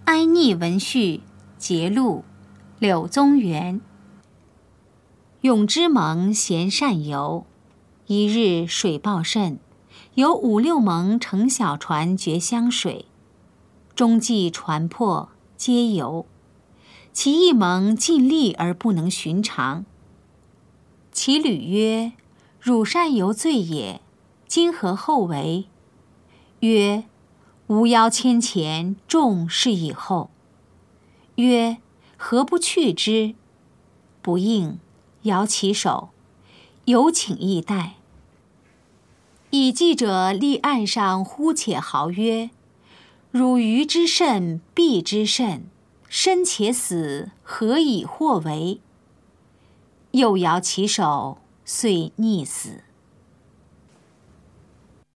哀逆文序节录柳宗元。永之盟咸善游，一日水暴甚，有5、6盟乘小船绝湘水，中计船破，皆游。其一盟尽力而不能寻常。其旅曰：汝善游醉也，今何后为？曰：吾邀千前，众是以后。曰：何不去之？不应，摇其手，有请亦待。以记者立岸上呼且号曰：汝愚之甚，避之甚，生且死，何以或为？又摇其手，遂溺死。